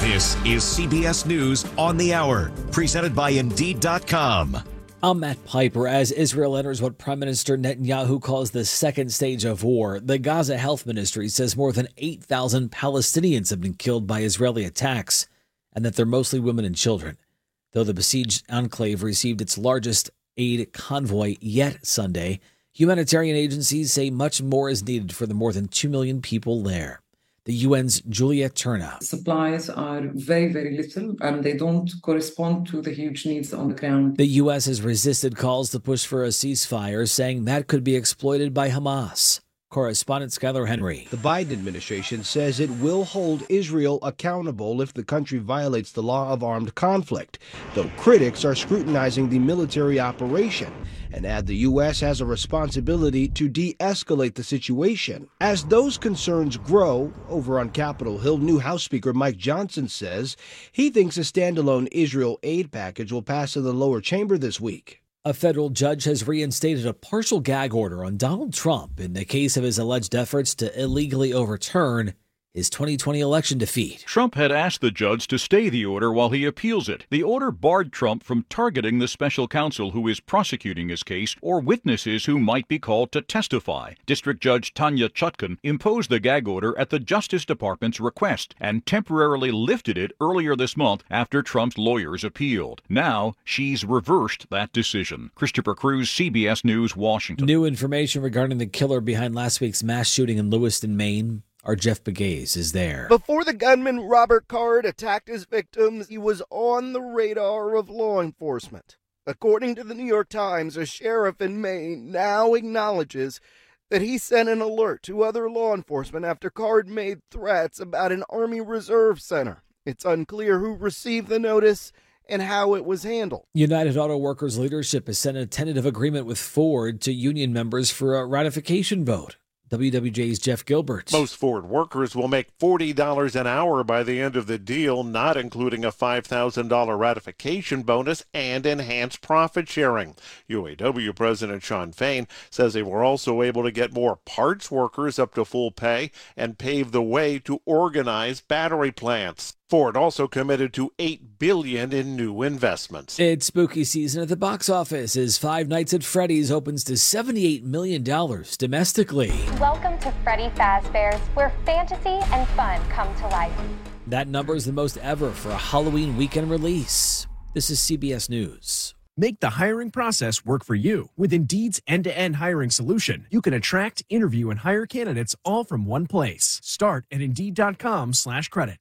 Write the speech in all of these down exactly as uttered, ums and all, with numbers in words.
This is C B S News on the Hour, presented by Indeed dot com. I'm Matt Piper. As Israel enters what Prime Minister Netanyahu calls the second stage of war, the Gaza Health Ministry says more than eight thousand Palestinians have been killed by Israeli attacks, and that they're mostly women and children. Though the besieged enclave received its largest aid convoy yet Sunday, humanitarian agencies say much more is needed for the more than two million people there. The U N's Juliet Turner. Supplies are very, very little, and they don't correspond to the huge needs on the ground. The U S has resisted calls to push for a ceasefire, saying that could be exploited by Hamas. Correspondent Skylar Henry. The Biden administration says it will hold Israel accountable if the country violates the law of armed conflict, though critics are scrutinizing the military operation and add the U S has a responsibility to de-escalate the situation. As those concerns grow, over on Capitol Hill, new House Speaker Mike Johnson says he thinks a standalone Israel aid package will pass in the lower chamber this week. A federal judge has reinstated a partial gag order on Donald Trump in the case of his alleged efforts to illegally overturn his twenty twenty election defeat. Trump had asked the judge to stay the order while he appeals it. The order barred Trump from targeting the special counsel who is prosecuting his case or witnesses who might be called to testify. District Judge Tanya Chutkan imposed the gag order at the Justice Department's request and temporarily lifted it earlier this month after Trump's lawyers appealed. Now she's reversed that decision. Christopher Cruz, C B S News, Washington. New information regarding the killer behind last week's mass shooting in Lewiston, Maine. Our Jeff Begaze is there. Before the gunman Robert Card attacked his victims, he was on the radar of law enforcement. According to the New York Times, a sheriff in Maine now acknowledges that he sent an alert to other law enforcement after Card made threats about an Army Reserve Center. It's unclear who received the notice and how it was handled. United Auto Workers leadership has sent a tentative agreement with Ford to union members for a ratification vote. W W J's Jeff Gilbert. Most Ford workers will make forty dollars an hour by the end of the deal, not including a five thousand dollars ratification bonus and enhanced profit sharing. U A W President Shawn Fain says they were also able to get more parts workers up to full pay and pave the way to organize battery plants. Ford also committed to eight billion dollars in new investments. It's spooky season at the box office as Five Nights at Freddy's opens to seventy-eight million dollars domestically. Welcome to Freddy Fazbear's, where fantasy and fun come to life. That number is the most ever for a Halloween weekend release. This is C B S News. Make the hiring process work for you. With Indeed's end-to-end hiring solution, you can attract, interview, and hire candidates all from one place. Start at Indeed.com slash credit.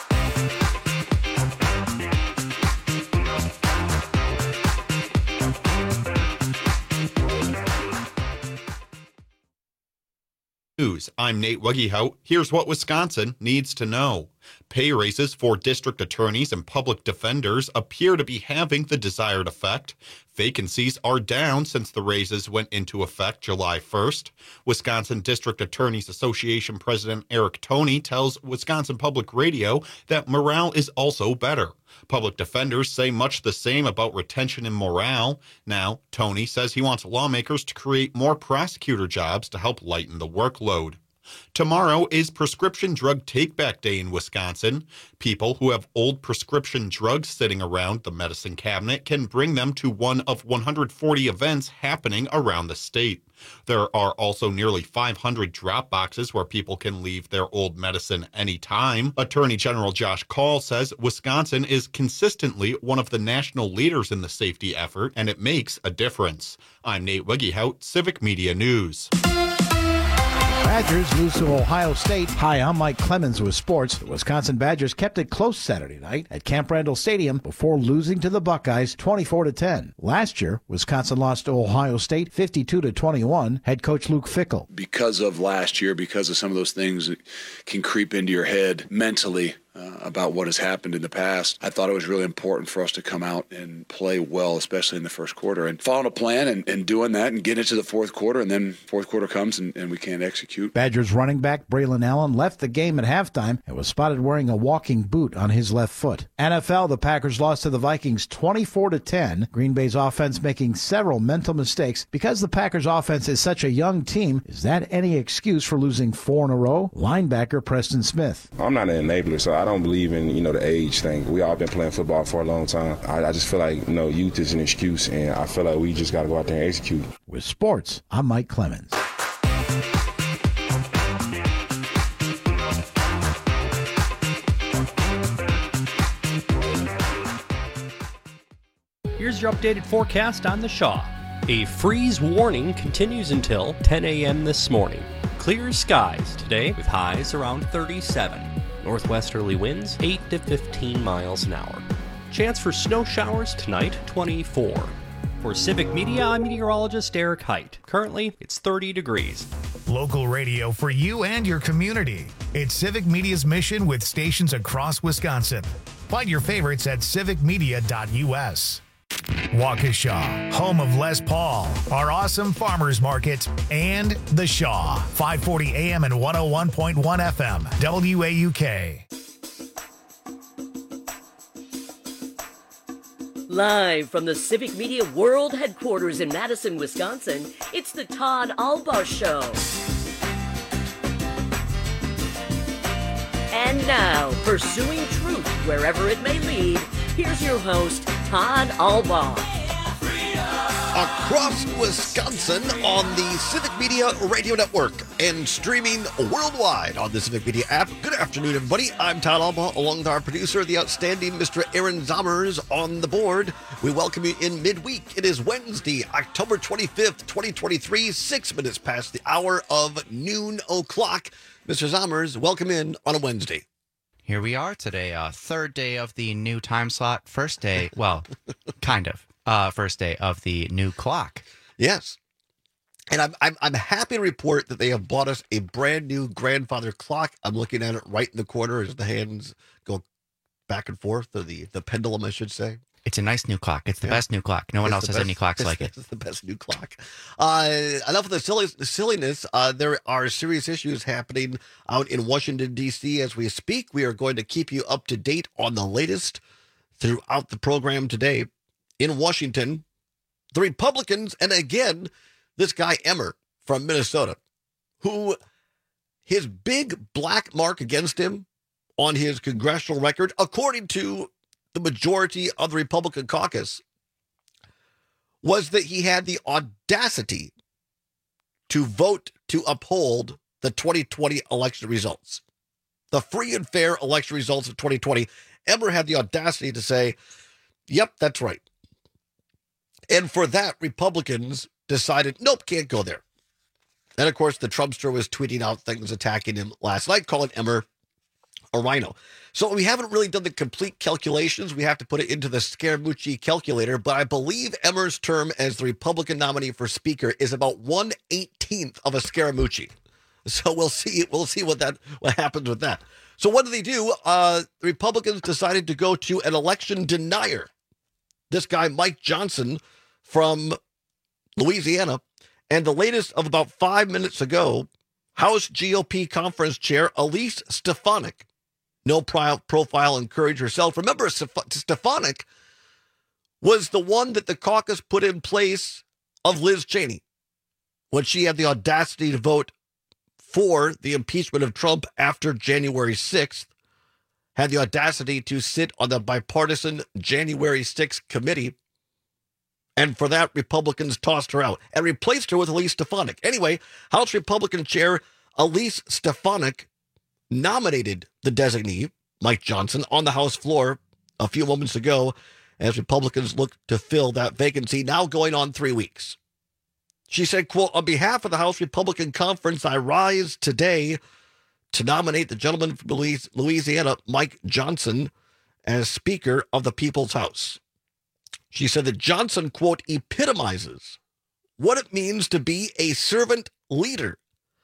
News. I'm Nate Wuggyhout. Here's what Wisconsin needs to know. Pay raises for district attorneys and public defenders appear to be having the desired effect. Vacancies are down since the raises went into effect July first. Wisconsin District Attorneys Association President Eric Toney tells Wisconsin Public Radio that morale is also better. Public defenders say much the same about retention and morale. Now, Toney says he wants lawmakers to create more prosecutor jobs to help lighten the workload. Tomorrow is Prescription Drug Take-Back Day in Wisconsin. People who have old prescription drugs sitting around the medicine cabinet can bring them to one of one hundred forty events happening around the state. There are also nearly five hundred drop boxes where people can leave their old medicine anytime. Attorney General Josh Kaul says Wisconsin is consistently one of the national leaders in the safety effort, and it makes a difference. I'm Nate Wuggyhout, Civic Media News. Badgers lose to Ohio State. Hi, I'm Mike Clemens with sports. The Wisconsin Badgers kept it close Saturday night at Camp Randall Stadium before losing to the Buckeyes twenty-four to ten. Last year, Wisconsin lost to Ohio State fifty-two to twenty-one. Head coach Luke Fickell. Because of last year, because of some of those things that can creep into your head mentally, Uh, about what has happened in the past, I thought it was really important for us to come out and play well, especially in the first quarter, and following a plan and, and doing that and getting into the fourth quarter, and then fourth quarter comes and, and we can't execute. Badgers running back Braylon Allen left the game at halftime and was spotted wearing a walking boot on his left foot. N F L, the Packers lost to the Vikings twenty-four to ten. Green Bay's offense making several mental mistakes. Because the Packers offense is such a young team, is that any excuse for losing four in a row? Linebacker Preston Smith. I'm not an enabler, so I don't believe in, you know, the age thing. We all been playing football for a long time. I, I just feel like, you know, youth is an excuse, and I feel like we just got to go out there and execute. With sports, I'm Mike Clemens. Here's your updated forecast on the Shaw. A freeze warning continues until ten a.m. this morning. Clear skies today with highs around thirty-seven. Northwesterly winds eight to fifteen miles an hour. Chance for snow showers tonight, twenty-four. For Civic Media, I'm meteorologist Eric Height. Currently, it's thirty degrees. Local radio for you and your community. It's Civic Media's mission with stations across Wisconsin. Find your favorites at civic media dot u s. Waukesha, home of Les Paul, our awesome farmers market, and The Shaw, five forty A M and one oh one point one F M, W A U K. Live from the Civic Media World Headquarters in Madison, Wisconsin, it's the Todd Albaugh Show. And now, pursuing truth wherever it may lead, here's your host, Todd Albaugh. Across Wisconsin on the Civic Media Radio Network and streaming worldwide on the Civic Media app. Good afternoon, everybody. I'm Todd Albaugh, along with our producer, the outstanding Mister Aaron Zommers on the board. We welcome you in midweek. It is Wednesday, October twenty-fifth, twenty twenty-three, six minutes past the hour of noon o'clock. Mister Zommers, welcome in on a Wednesday. Here we are today, uh, third day of the new time slot, first day, well, kind of, uh, first day of the new clock. Yes. And I'm, I'm I'm happy to report that they have bought us a brand new grandfather clock. I'm looking at it right in the corner as the hands go back and forth, or the, the pendulum, I should say. It's a nice new clock. It's the yeah. best new clock. No one it's else has best, any clocks like it. It's the best new clock. Uh, enough of the, silly, the silliness. Uh, there are serious issues happening out in Washington, D C as we speak. We are going to keep you up to date on the latest throughout the program today. In Washington, the Republicans, and again, this guy Emmer from Minnesota, who his big black mark against him on his congressional record, according to the majority of the Republican caucus, was that he had the audacity to vote to uphold the twenty twenty election results. The free and fair election results of twenty twenty. Emmer had the audacity to say, yep, that's right. And for that, Republicans decided, nope, can't go there. And of course, the Trumpster was tweeting out things attacking him last night, calling Emmer a rhino. So we haven't really done the complete calculations. We have to put it into the Scaramucci calculator, but I believe Emmer's term as the Republican nominee for Speaker is about one eighteenth of a Scaramucci. So we'll see. We'll see what that what happens with that. So what do they do? Uh, the Republicans decided to go to an election denier. This guy, Mike Johnson from Louisiana, and the latest of about five minutes ago, House G O P Conference Chair Elise Stefanik. No pro- profile, encourage herself. Remember, Stefanik was the one that the caucus put in place of Liz Cheney when she had the audacity to vote for the impeachment of Trump after January sixth, had the audacity to sit on the bipartisan January sixth committee. And for that, Republicans tossed her out and replaced her with Elise Stefanik. Anyway, House Republican Chair Elise Stefanik nominated the designee, Mike Johnson, on the House floor a few moments ago as Republicans look to fill that vacancy, now going on three weeks. She said, quote, on behalf of the House Republican Conference, I rise today to nominate the gentleman from Louisiana, Mike Johnson, as Speaker of the People's House. She said that Johnson, quote, epitomizes what it means to be a servant leader.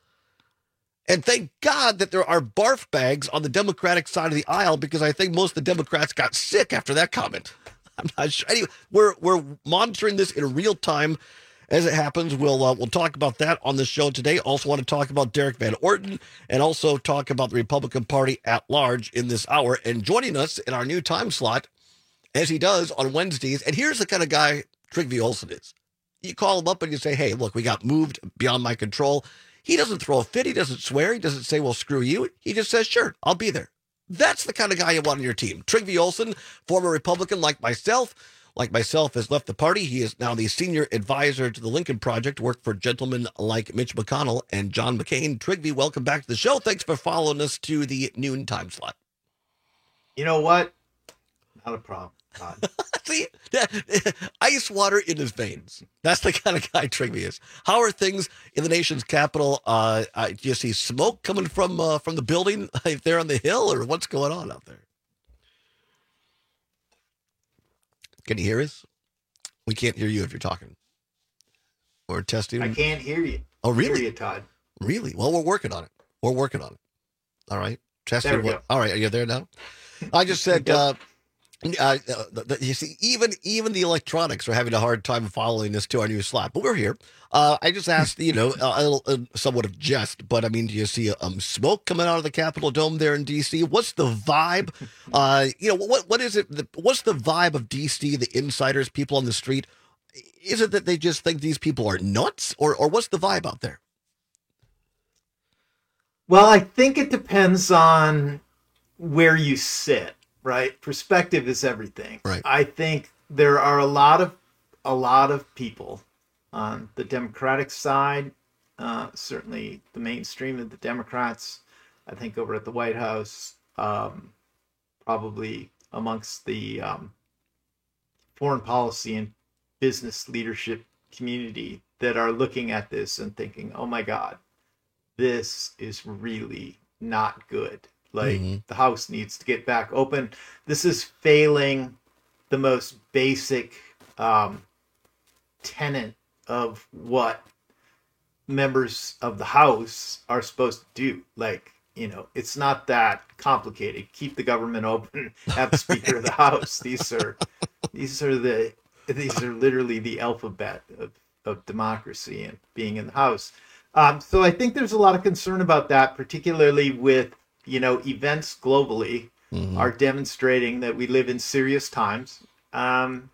And thank God that there are barf bags on the Democratic side of the aisle, because I think most of the Democrats got sick after that comment. I'm not sure. Anyway, we're we're monitoring this in real time as it happens. We'll uh, we'll talk about that on the show today. Also want to talk about Derek Van Orton and also talk about the Republican Party at large in this hour. And joining us in our new time slot, as he does on Wednesdays, and here's the kind of guy Trygve Olsen is. You call him up and you say, hey, look, we got moved beyond my control. He doesn't throw a fit. He doesn't swear. He doesn't say, well, screw you. He just says, sure, I'll be there. That's the kind of guy you want on your team. Trygve Olson, former Republican like myself, like myself, has left the party. He is now the senior advisor to the Lincoln Project, worked for gentlemen like Mitch McConnell and John McCain. Trygve, welcome back to the show. Thanks for following us to the noon time slot. You know what? Not a problem. See, ice water in his veins. That's the kind of guy Trygve is. How are things in the nation's capital? Uh, uh, do you see smoke coming from uh, from the building there on the hill, or what's going on out there? Can you hear us? We can't hear you if you're talking. We're testing. I can't hear you. Oh, really? Hear you, Todd. Really? Well, we're working on it. We're working on it. All right. Testing. There we what? go. All right. Are you there now? I just said. uh, Uh, the, the, you see, even even the electronics are having a hard time following us to our new slot, but we're here. Uh, I just asked, you know, a, a, a somewhat of jest, but I mean, do you see um, smoke coming out of the Capitol Dome there in D C? What's the vibe? Uh, you know, what what is it? The, what's the vibe of D C? The insiders, people on the street. Is it that they just think these people are nuts, or or what's the vibe out there? Well, I think it depends on where you sit. Right. Perspective is everything. Right. I think there are a lot of a lot of people on the Democratic side, uh, certainly the mainstream of the Democrats, I think over at the White House, um, probably amongst the um, foreign policy and business leadership community that are looking at this and thinking, oh my God, this is really not good. Like, mm-hmm. the House needs to get back open. This is failing the most basic um, tenet of what members of the House are supposed to do. Like, you know, it's not that complicated. Keep the government open. Have the Speaker of the House. These are these are the these are literally the alphabet of, of democracy and being in the House. Um, so I think there's a lot of concern about that, particularly with, you know, events globally mm-hmm. are demonstrating that we live in serious times. Um,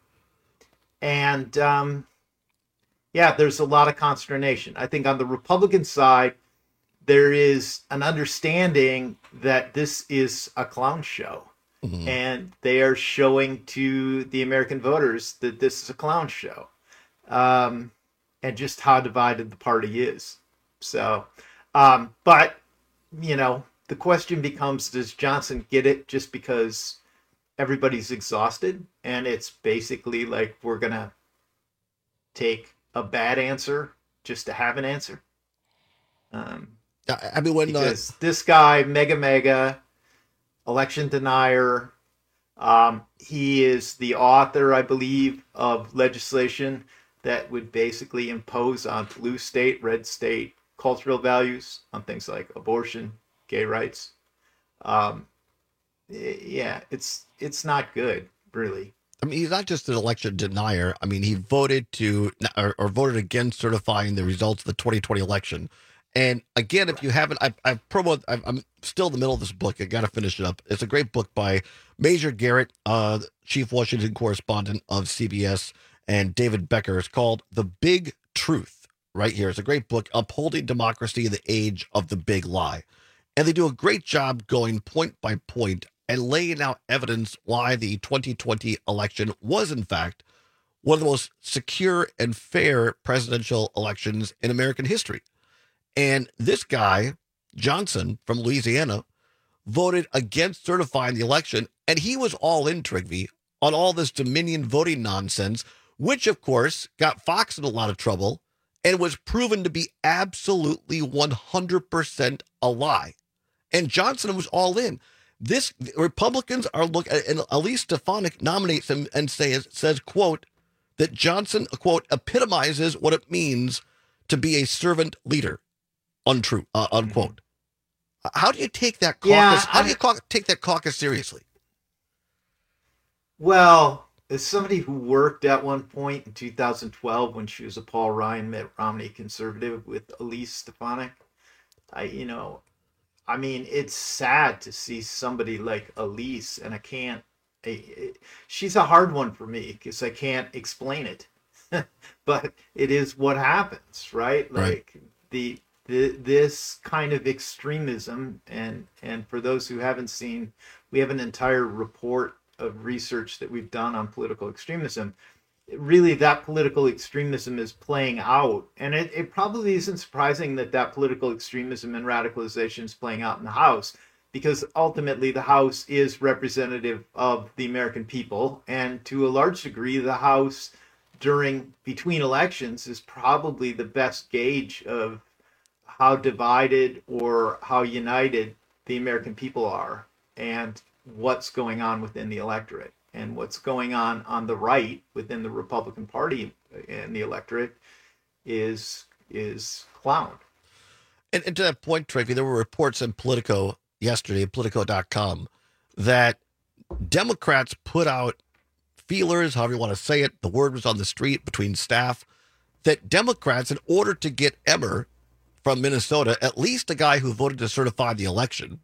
and um, yeah, there's a lot of consternation. I think on the Republican side, there is an understanding that this is a clown show. Mm-hmm. And they are showing to the American voters that this is a clown show. Um, and just how divided the party is. So, um, but, you know, the question becomes, does Johnson get it just because everybody's exhausted? And it's basically like, we're going to take a bad answer just to have an answer. Um, I mean, when because uh... this guy, mega, mega, election denier, um, he is the author, I believe, of legislation that would basically impose on blue state, red state cultural values on things like abortion, gay rights. Um, yeah, it's it's not good, really. I mean, he's not just an election denier. I mean, he voted to or, or voted against certifying the results of the twenty twenty election. And again, if you haven't, I've, I've promoted, I've, I'm still in the middle of this book. I got to finish it up. It's a great book by Major Garrett, uh, chief Washington correspondent of C B S, and David Becker. It's called The Big Truth. Right here. It's a great book, Upholding Democracy in the Age of the Big Lie. And they do a great job going point by point and laying out evidence why the twenty twenty election was, in fact, one of the most secure and fair presidential elections in American history. And this guy, Johnson from Louisiana, voted against certifying the election, and he was all in, Trygve, on all this Dominion voting nonsense, which, of course, got Fox in a lot of trouble and was proven to be absolutely one hundred percent a lie. And Johnson was all in. This Republicans are looking, and Elise Stefanik nominates him and says, says, quote, that Johnson, quote, epitomizes what it means to be a servant leader, untrue, uh, unquote. Mm-hmm. How do you take that caucus? Yeah, how do you ca- take that caucus seriously? Well, as somebody who worked at one point in two thousand twelve when she was a Paul Ryan, Mitt Romney conservative with Elise Stefanik, I, you know, I mean, it's sad to see somebody like Elise, and I can't, I, she's a hard one for me because I can't explain it, but it is what happens, right? Like right. the, th- this kind of extremism, and and for those who haven't seen, we have an entire report of research that we've done on political extremism. Really, that political extremism is playing out, and it, it probably isn't surprising that that political extremism and radicalization is playing out in the House, because ultimately the House is representative of the American people, and to a large degree, the House during between elections is probably the best gauge of how divided or how united the American people are, and what's going on within the electorate. And what's going on on the right within the Republican Party and the electorate is is clown. And, and to that point, Tracy, there were reports in Politico yesterday, Politico dot com, that Democrats put out feelers, however you want to say it, the word was on the street between staff, that Democrats, in order to get Emmer from Minnesota, at least a guy who voted to certify the election,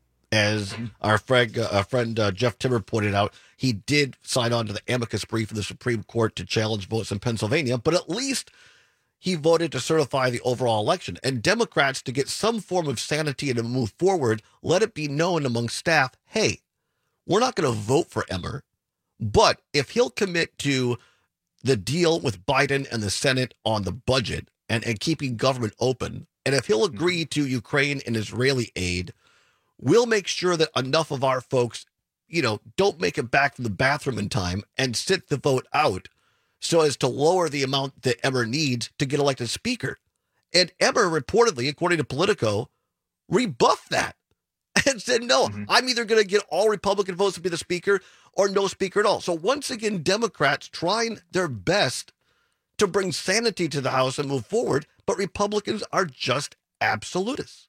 as our friend, uh, our friend uh, Jeff Timmer pointed out, he did sign on to the amicus brief in the Supreme Court to challenge votes in Pennsylvania, but at least he voted to certify the overall election. And Democrats, to get some form of sanity and to move forward, let it be known among staff, hey, we're not going to vote for Emmer, but if he'll commit to the deal with Biden and the Senate on the budget and, and keeping government open, and if he'll agree to Ukraine and Israeli aid, we'll make sure that enough of our folks, you know, don't make it back from the bathroom in time and sit the vote out so as to lower the amount that Emmer needs to get elected speaker. And Emmer reportedly, according to Politico, rebuffed that and said, no, mm-hmm. I'm either going to get all Republican votes to be the speaker or no speaker at all. So once again, Democrats trying their best to bring sanity to the House and move forward, but Republicans are just absolutists.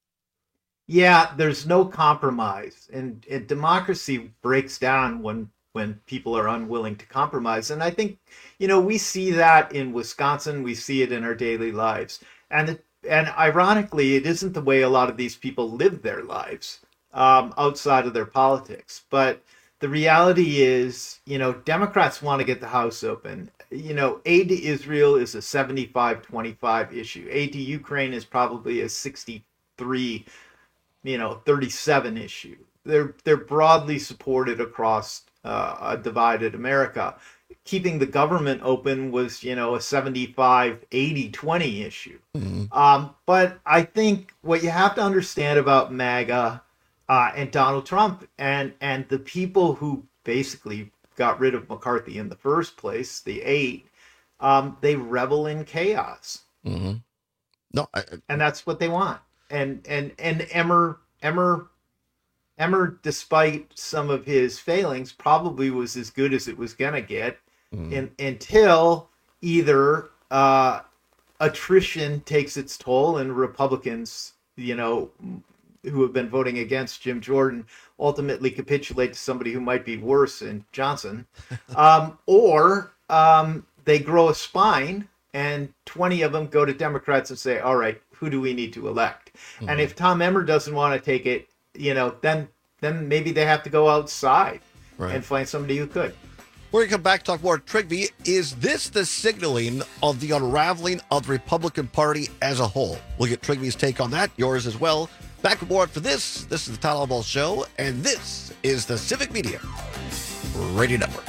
Yeah, there's no compromise, and, and democracy breaks down when when people are unwilling to compromise. And I think, you know, we see that in Wisconsin, we see it in our daily lives, and it, and ironically, it isn't the way a lot of these people live their lives um, outside of their politics. But the reality is, you know, Democrats want to get the House open. You know, aid to Israel is a seventy-five twenty-five issue. Aid to Ukraine is probably a sixty-three, you know, thirty-seven issue. They're they're broadly supported across uh, a divided America. Keeping the government open was, you know, a seventy-five eighty twenty issue. Mm-hmm. Um, but I think what you have to understand about MAGA uh, and Donald Trump and and the people who basically got rid of McCarthy in the first place, the eight, um, they revel in chaos. Mm-hmm. No, I, I, and that's what they want. And and and Emmer Emmer Emmer, despite some of his failings, probably was as good as it was gonna get, mm. in, until either uh, attrition takes its toll and Republicans, you know, who have been voting against Jim Jordan, ultimately capitulate to somebody who might be worse in Johnson, um, or um, they grow a spine and twenty of them go to Democrats and say, all right, who do we need to elect? Mm-hmm. And if Tom Emmer doesn't want to take it, you know, then then maybe they have to go outside right. and find somebody who could. We're going to come back, talk more. Trigby, is this the signaling of the unraveling of the Republican Party as a whole? We'll get Trigby's take on that, yours as well. Back aboard for this. This is the Todd Albaugh Show, and this is the Civic Media Radio Network.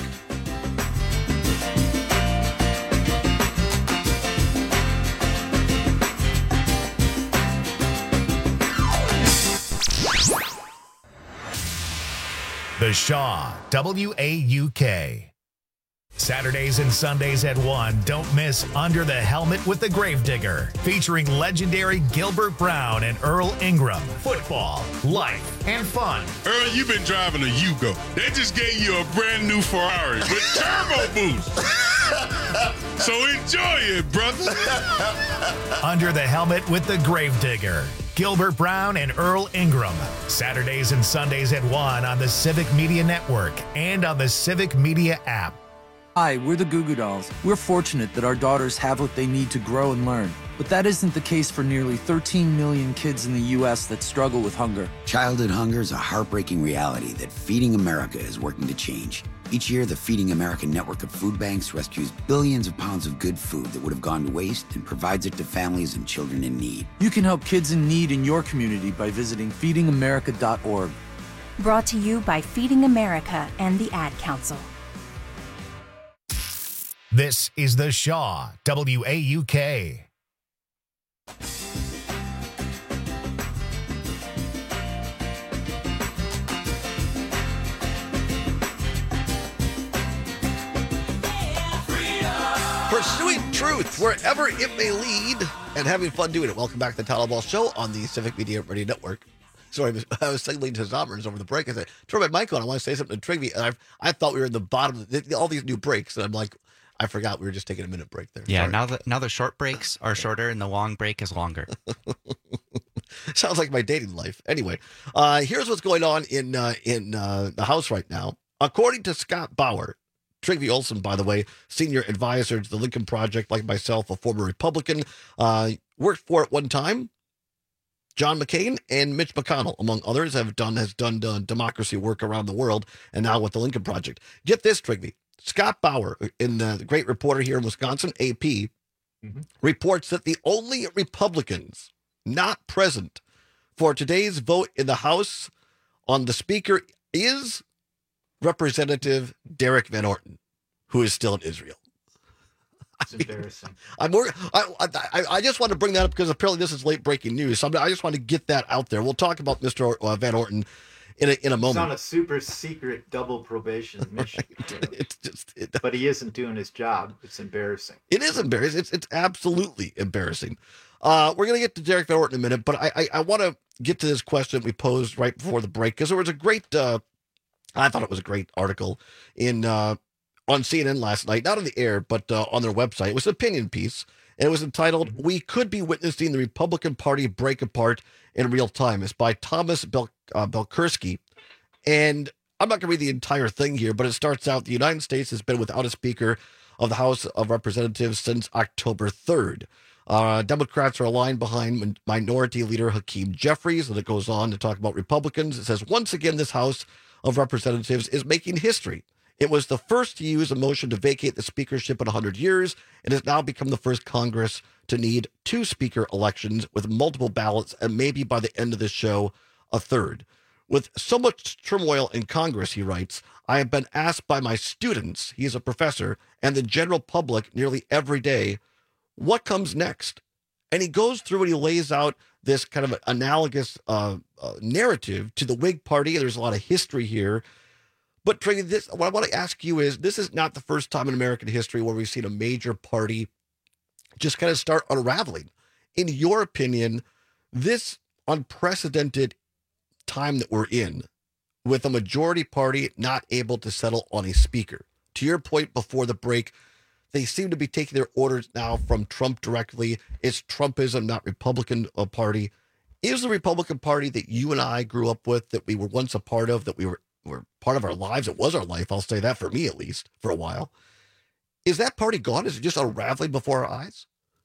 The Shaw, W A U K. Saturdays and Sundays at one, don't miss Under the Helmet with the Gravedigger, featuring legendary Gilbert Brown and Earl Ingram. Football, life, and fun. Earl, you've been driving a Yugo. They just gave you a brand new Ferrari with turbo boost. So enjoy it, brother. Under the Helmet with the Gravedigger. Gilbert Brown and Earl Ingram. Saturdays and Sundays at one on the Civic Media Network and on the Civic Media app. Hi, we're the Goo Goo Dolls. We're fortunate that our daughters have what they need to grow and learn. But that isn't the case for nearly thirteen million kids in the U S that struggle with hunger. Childhood hunger is a heartbreaking reality that Feeding America is working to change. Each year, the Feeding America network of food banks rescues billions of pounds of good food that would have gone to waste and provides it to families and children in need. You can help kids in need in your community by visiting feeding america dot org. Brought to you by Feeding America and the Ad Council. This is The Shaw, W A U K. Pursuing truth wherever it may lead and having fun doing it. Welcome back to the Todd Ball Show on the Civic Media Radio Network. Sorry, I was, I was signaling to Zommers over the break. I said, turn my mic on. I want to say something to Trigby. And I I thought we were in the bottom of the, all these new breaks. And I'm like, I forgot we were just taking a minute break there. Yeah, Sorry. now the, now the short breaks are shorter and the long break is longer. Sounds like my dating life. Anyway, uh, here's what's going on in, uh, in uh, the House right now. According to Scott Bauer, Trygve Olsen, by the way, senior advisor to the Lincoln Project, like myself, a former Republican, uh, worked for it one time. John McCain and Mitch McConnell, among others, have done has done uh, democracy work around the world, and now with the Lincoln Project. Get this, Trygve. Scott Bauer, in the, the great reporter here in Wisconsin, A P, mm-hmm. reports that the only Republicans not present for today's vote in the House on the Speaker is Representative Derek Van Orton, who is still in Israel. It's embarrassing. I'm more, I, I, I just want to bring that up because apparently this is late breaking news. So I'm, I just want to get that out there. We'll talk about Mister Van Orton in a, in a moment. He's on a super secret double probation mission. Right. You know? It's just, it, but he isn't doing his job. It's embarrassing. It is embarrassing. It's, it's absolutely embarrassing. Uh, we're going to get to Derek Van Orton in a minute, but I, I, I want to get to this question we posed right before the break because there was a great, uh, I thought it was a great article in uh, on C N N last night, not on the air, but uh, on their website. It was an opinion piece, and it was entitled, "We Could Be Witnessing the Republican Party Break Apart in Real Time." It's by Thomas Bel- uh, Belkursky. And I'm not going to read the entire thing here, but it starts out, the United States has been without a Speaker of the House of Representatives since October third. Uh, Democrats are aligned behind Minority Leader Hakeem Jeffries, and it goes on to talk about Republicans. It says, once again, this House of Representatives is making history. It was the first to use a motion to vacate the speakership in one hundred years, and has now become the first Congress to need two speaker elections with multiple ballots, and maybe by the end of this show, a third. With so much turmoil in Congress, he writes, I have been asked by my students, he is a professor, and the general public nearly every day, what comes next? And he goes through and he lays out this kind of analogous uh, uh, narrative to the Whig Party. There's a lot of history here. But Trey, this, what I want to ask you is, this is not the first time in American history where we've seen a major party just kind of start unraveling. In your opinion, this unprecedented time that we're in, with a majority party not able to settle on a speaker, to your point before the break, they seem to be taking their orders now from Trump directly. It's Trumpism, not Republican uh, Party. Is the Republican Party that you and I grew up with, that we were once a part of, that we were, were part of our lives, it was our life, I'll say that for me at least, for a while. Is that party gone? Is it just unraveling before our eyes?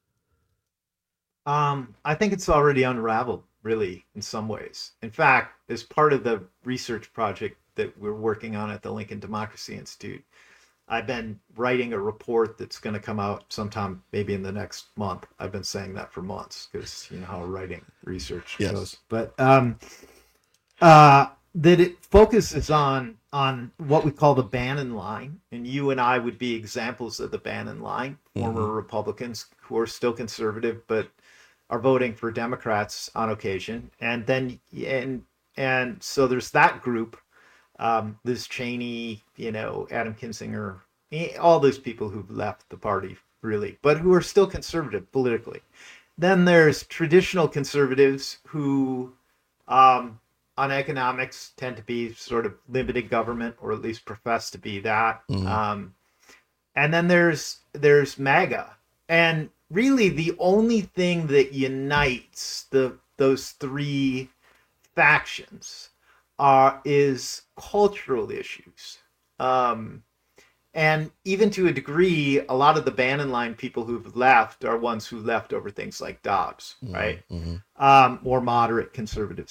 Um, I think it's already unraveled, really, in some ways. In fact, as part of the research project that we're working on at the Lincoln Democracy Institute, I've been writing a report that's going to come out sometime maybe in the next month. I've been saying that for months because you know how writing research yes. goes. But um, uh, that it focuses on on what we call the Bannon line, and you and I would be examples of the Bannon line, former mm-hmm. Republicans who are still conservative but are voting for Democrats on occasion, and then and and so there's that group. Um, Liz Cheney, you know, Adam Kinzinger, all those people who've left the party, really, but who are still conservative politically. Then there's traditional conservatives who, um, on economics, tend to be sort of limited government, or at least profess to be that. Mm-hmm. Um, and then there's there's MAGA, and really the only thing that unites the those three factions are is cultural issues. Um, and even to a degree, a lot of the Bannon line people who've left are ones who left over things like Dobbs, mm-hmm. right? Mm-hmm. Um, more moderate conservatives.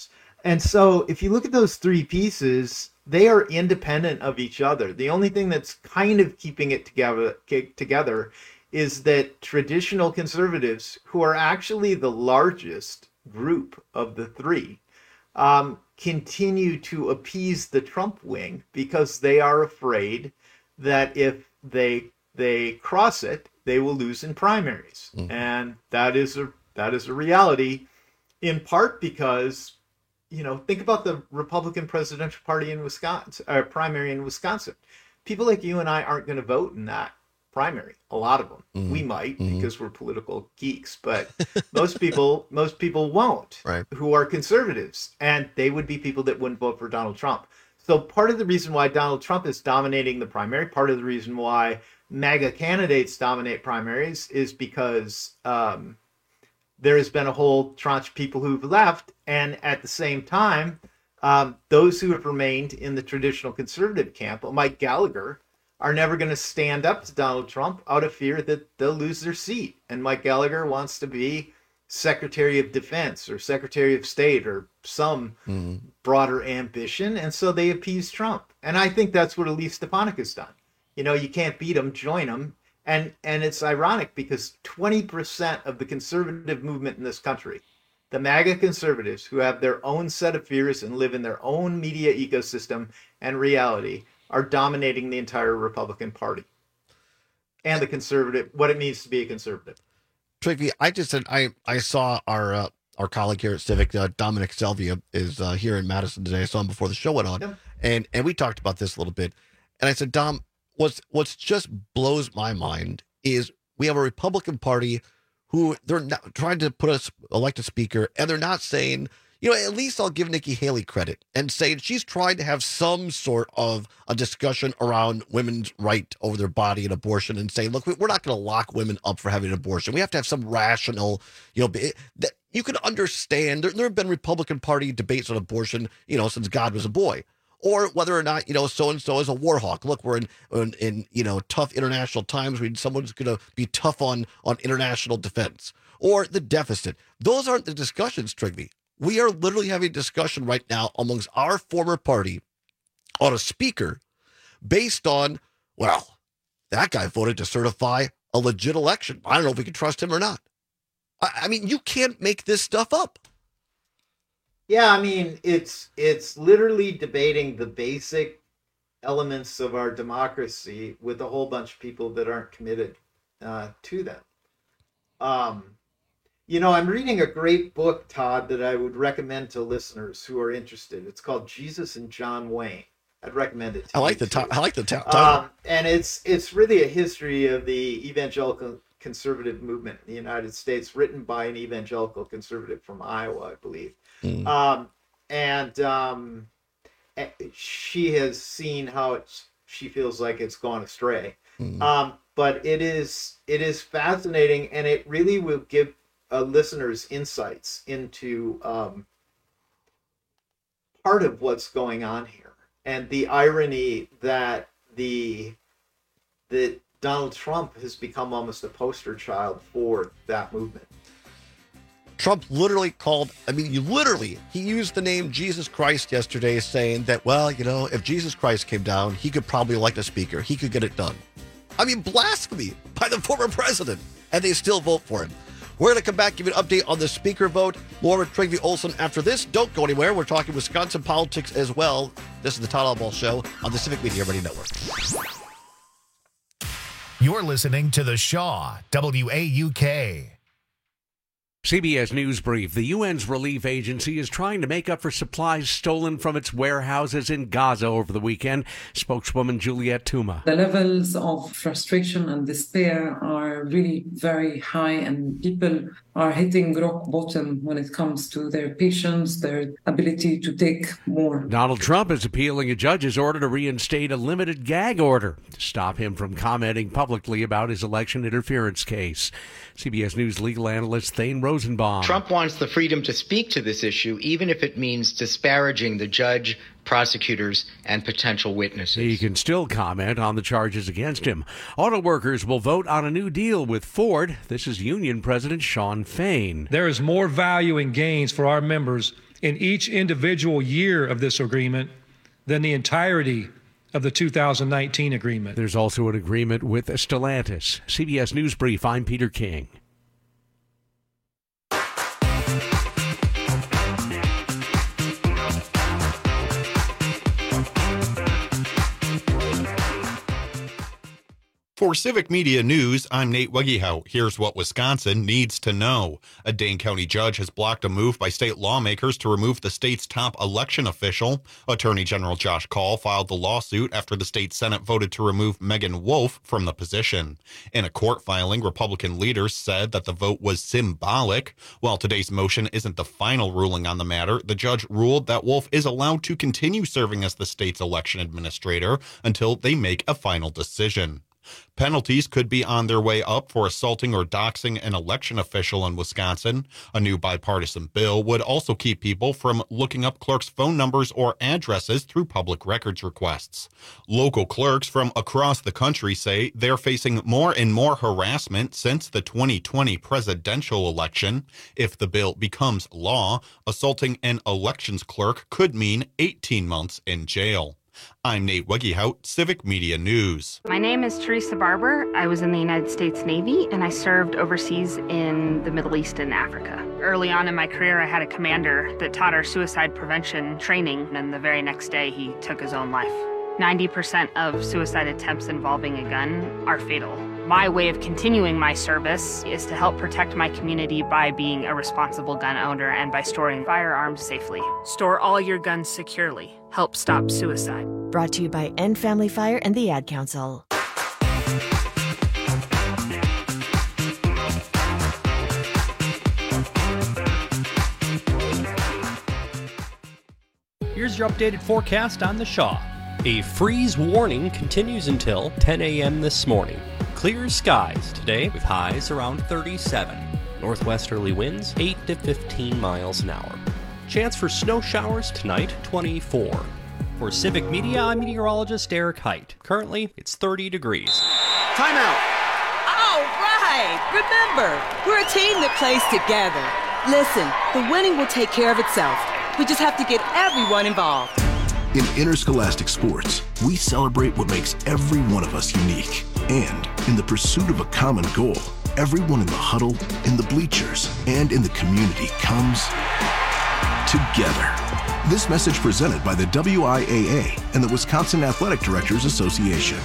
And so if you look at those three pieces, they are independent of each other. The only thing that's kind of keeping it together together is that traditional conservatives, who are actually the largest group of the three, um, continue to appease the Trump wing because they are afraid that if they they cross it, they will lose in primaries. Mm-hmm. And that is a that is a reality, in part because, you know, think about the Republican presidential party in Wisconsin, or primary in Wisconsin. People like you and I aren't going to vote in that primary. A lot of them. Mm-hmm. We might, mm-hmm. because we're political geeks, but most people, most people won't, right, who are conservatives, and they would be people that wouldn't vote for Donald Trump. So part of the reason why Donald Trump is dominating the primary, part of the reason why MAGA candidates dominate primaries is because um, there has been a whole tranche of people who've left, and at the same time, um, those who have remained in the traditional conservative camp, Mike Gallagher, are never going to stand up to Donald Trump out of fear that they'll lose their seat. And Mike Gallagher wants to be Secretary of Defense or Secretary of State or some mm-hmm. broader ambition, and so they appease Trump. And I think that's what Elise Stefanik has done. You know, you can't beat them, join them. And and it's ironic because twenty percent of the conservative movement in this country, the MAGA conservatives who have their own set of fears and live in their own media ecosystem and reality, are dominating the entire Republican Party and the conservative, what it means to be a conservative. Trygve, I just said, I, I saw our uh, our colleague here at Civic, uh, Dominic Selvia, is uh, here in Madison today. I saw him before the show went on, yeah. and and we talked about this a little bit. And I said, Dom, what's what's just blows my mind is we have a Republican Party who they're not trying to put us elect a speaker, and they're not saying, you know, at least I'll give Nikki Haley credit and say she's trying to have some sort of a discussion around women's right over their body and abortion, and say, look, we're not going to lock women up for having an abortion. We have to have some rational, you know, that you can understand. There, there have been Republican Party debates on abortion, you know, since God was a boy, or whether or not, you know, so-and-so is a war hawk. Look, we're in, in, in you know, tough international times when someone's going to be tough on, on international defense, or the deficit. Those aren't the discussions, Trygve. We are literally having a discussion right now amongst our former party on a speaker based on, well, that guy voted to certify a legit election. I don't know if we can trust him or not. I, I mean, you can't make this stuff up. Yeah, I mean, it's it's literally debating the basic elements of our democracy with a whole bunch of people that aren't committed uh, to them. Um. You know, I'm reading a great book, Todd, that I would recommend to listeners who are interested. It's called Jesus and John Wayne. I'd recommend it to I like you the too. I like the title. Um, and it's it's really a history of the evangelical conservative movement in the United States, written by an evangelical conservative from Iowa, I believe. Mm. Um, and um, she has seen how it's, she feels like it's gone astray. Mm. Um, but it is it is fascinating, and it really will give Uh, listeners' insights into um, part of what's going on here, and the irony that the that Donald Trump has become almost a poster child for that movement. Trump literally called, I mean, you literally, he used the name Jesus Christ yesterday, saying that, well, you know, if Jesus Christ came down, he could probably elect a speaker. He could get it done. I mean, blasphemy by the former president, and they still vote for him. We're going to come back, give you an update on the speaker vote. More with Trygve Olson after this. Don't go anywhere. We're talking Wisconsin politics as well. This is the Todd Albaugh Show on the Civic Media Radio Network. You're listening to The Shaw, W A U K. C B S News Brief. The U N's relief agency is trying to make up for supplies stolen from its warehouses in Gaza over the weekend. Spokeswoman Juliette Touma. The levels of frustration and despair are really very high, and people are hitting rock bottom when it comes to their patience, their ability to take more. Donald Trump is appealing a judge's order to reinstate a limited gag order to stop him from commenting publicly about his election interference case. C B S News legal analyst Thane Rosenbaum. Trump wants the freedom to speak to this issue, even if it means disparaging the judge, prosecutors, and potential witnesses. He can still comment on the charges against him. Auto workers will vote on a new deal with Ford. This is union president Shawn Fain. There is more value and gains for our members in each individual year of this agreement than the entirety of the two thousand nineteen agreement. There's also an agreement with Stellantis. C B S News Brief, I'm Peter King. For Civic Media News, I'm Nate Wegehout. Here's what Wisconsin needs to know. A Dane County judge has blocked a move by state lawmakers to remove the state's top election official. Attorney General Josh Kaul filed the lawsuit after the state Senate voted to remove Megan Wolf from the position. In a court filing, Republican leaders said that the vote was symbolic. While today's motion isn't the final ruling on the matter, the judge ruled that Wolf is allowed to continue serving as the state's election administrator until they make a final decision. Penalties could be on their way up for assaulting or doxing an election official in Wisconsin. A new bipartisan bill would also keep people from looking up clerks' phone numbers or addresses through public records requests. Local clerks from across the country say they're facing more and more harassment since the twenty twenty presidential election. If the bill becomes law, assaulting an elections clerk could mean eighteen months in jail. I'm Nate Wegehout, Civic Media News. My name is Teresa Barber. I was in the United States Navy, and I served overseas in the Middle East and Africa. Early on in my career, I had a commander that taught our suicide prevention training, and the very next day, he took his own life. ninety percent of suicide attempts involving a gun are fatal. My way of continuing my service is to help protect my community by being a responsible gun owner and by storing firearms safely. Store all your guns securely. Help stop suicide. Brought to you by End Family Fire and the Ad Council. Here's your updated forecast on the Shaw. A freeze warning continues until ten a.m. this morning. Clear skies today with highs around thirty-seven. Northwesterly winds eight to fifteen miles an hour. Chance for snow showers tonight, twenty-four. For Civic Media, I'm meteorologist Eric Height. Currently, it's thirty degrees. Timeout. All right. Remember, we're a team that plays together. Listen, the winning will take care of itself. We just have to get everyone involved. In interscholastic sports, we celebrate what makes every one of us unique. And in the pursuit of a common goal, everyone in the huddle, in the bleachers, and in the community comes together. This message presented by the W I A A and the Wisconsin Athletic Directors Association.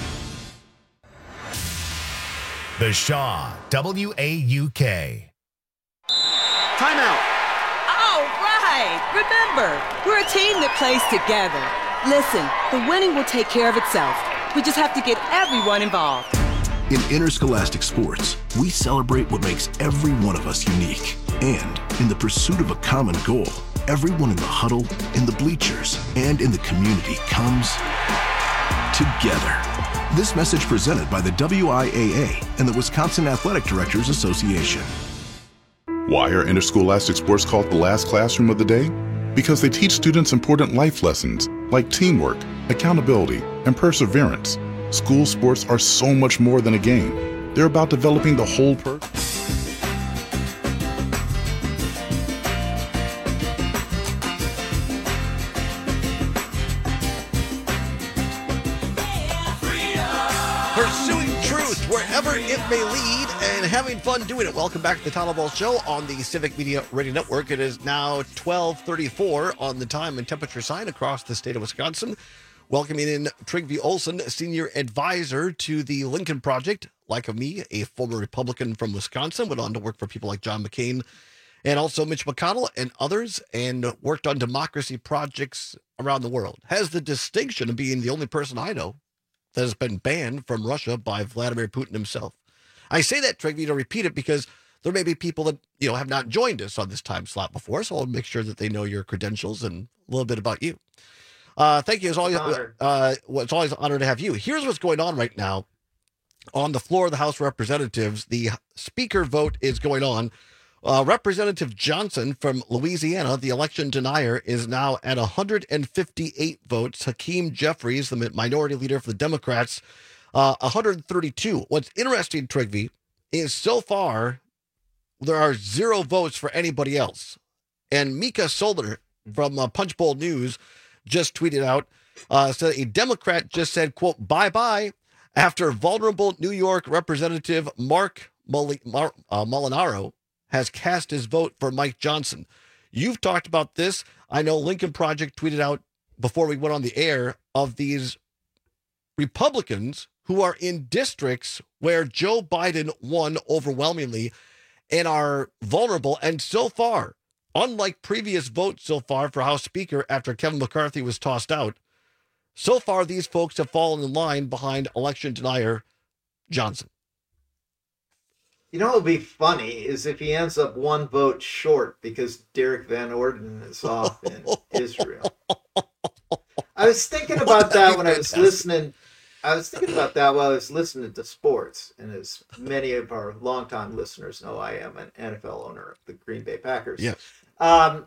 The Shaw, W A U K. Timeout. All right. Remember, we're a team that plays together. Listen, the winning will take care of itself. We just have to get everyone involved. In interscholastic sports, we celebrate what makes every one of us unique. And in the pursuit of a common goal, everyone in the huddle, in the bleachers, and in the community comes together. This message presented by the W I A A and the Wisconsin Athletic Directors Association. Why are interscholastic sports called the last classroom of the day? Because they teach students important life lessons like teamwork, accountability, and perseverance. School sports are so much more than a game. They're about developing the whole person. Pursuing truth wherever it may lead and having fun doing it. Welcome back to the Tyler Ball Show on the Civic Media Radio Network. It is now twelve thirty-four on the time and temperature sign across the state of Wisconsin. Welcoming in Trygve Olsen, Senior Advisor to the Lincoln Project. Like me, a former Republican from Wisconsin, went on to work for people like John McCain and also Mitch McConnell and others, and worked on democracy projects around the world. Has the distinction of being the only person I know that has been banned from Russia by Vladimir Putin himself. I say that, Trygve, to repeat it because there may be people that, you know, have not joined us on this time slot before, so I'll make sure that they know your credentials and a little bit about you. Uh, thank you. It's always, uh, it's always an honor to have you. Here's what's going on right now. On the floor of the House of Representatives, the speaker vote is going on. Uh, Representative Johnson from Louisiana, the election denier, is now at one hundred fifty-eight votes. Hakeem Jeffries, the minority leader for the Democrats, uh, one hundred thirty-two. What's interesting, Trygve, is so far there are zero votes for anybody else. And Mika Soler from uh, Punchbowl News just tweeted out, uh, said a Democrat just said, quote, bye-bye after vulnerable New York Representative Mark Mol- Mar- uh, Molinaro has cast his vote for Mike Johnson. You've talked about this. I know Lincoln Project tweeted out before we went on the air of these Republicans who are in districts where Joe Biden won overwhelmingly and are vulnerable. And so far, unlike previous votes so far for House Speaker after Kevin McCarthy was tossed out, so far these folks have fallen in line behind election denier Johnson. You know what would be funny is if he ends up one vote short because Derek Van Orden is off in Israel. I was thinking about that when I was listening. I was thinking about that while I was listening to sports, and as many of our longtime listeners know, I am an N F L owner of the Green Bay Packers. Yes. Um,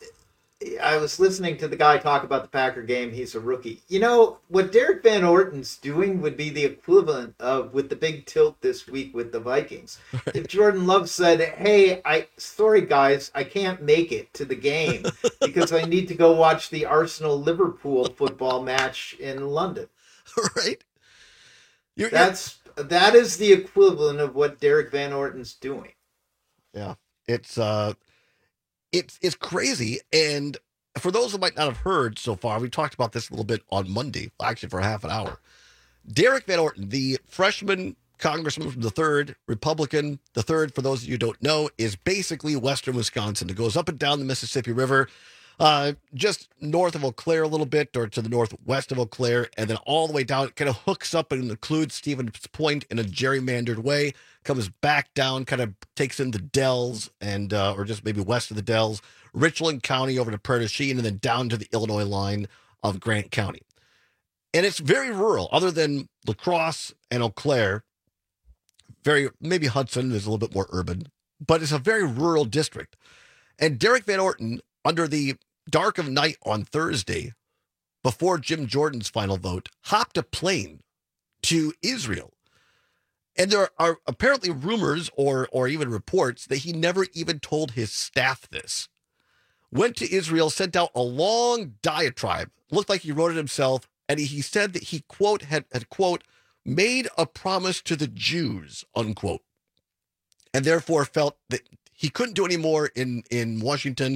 I was listening to the guy talk about the Packer game. He's a rookie. You know, what Derek Van Orton's doing would be the equivalent of with the big tilt this week with the Vikings. Right. If Jordan Love said, hey, I sorry, guys, I can't make it to the game because I need to go watch the Arsenal-Liverpool football match in London. Right? You're, That's you're... That is the equivalent of what Derek Van Orton's doing. Yeah, it's... uh. It's it's crazy, and for those who might not have heard so far, we talked about this a little bit on Monday, actually for half an hour. Derek Van Orton, the freshman congressman from the third, Republican, the third, for those of you who don't know, is basically western Wisconsin. It goes up and down the Mississippi River, uh, just north of Eau Claire a little bit, or to the northwest of Eau Claire, and then all the way down. It kind of hooks up and includes Stevens Point in a gerrymandered way, comes back down, kind of takes in the Dells, and uh, or just maybe west of the Dells, Richland County over to Prairie du Chien, and then down to the Illinois line of Grant County. And it's very rural, other than La Crosse and Eau Claire. Very, maybe Hudson is a little bit more urban, but it's a very rural district. And Derek Van Orton, under the dark of night on Thursday, before Jim Jordan's final vote, hopped a plane to Israel. And there are apparently rumors or or even reports that he never even told his staff this. Went to Israel, sent out a long diatribe. Looked like he wrote it himself. And he, he said that he, quote, had, had, quote, made a promise to the Jews, unquote. And therefore felt that he couldn't do any more in, in Washington.